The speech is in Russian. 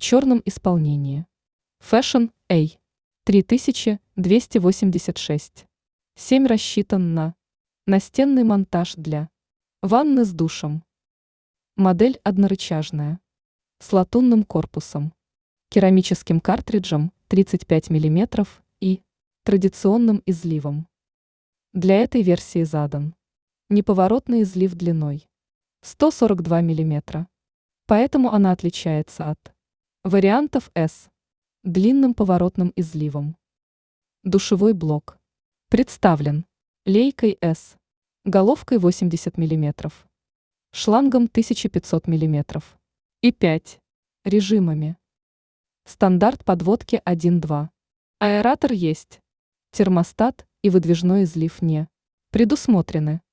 черном исполнении. Fashion A 3286. 7 рассчитан на настенный монтаж для ванны с душем. Модель однорычажная, с латунным корпусом, керамическим картриджем 35 мм и традиционным изливом. Для этой версии задан неповоротный излив длиной 142 мм, поэтому она отличается от вариантов S длинным поворотным изливом. Душевой блок представлен лейкой S, головкой 80 мм, шлангом 1500 мм и 5 режимами. Стандарт подводки 1-2. Аэратор есть. Термостат и выдвижной излив не предусмотрены.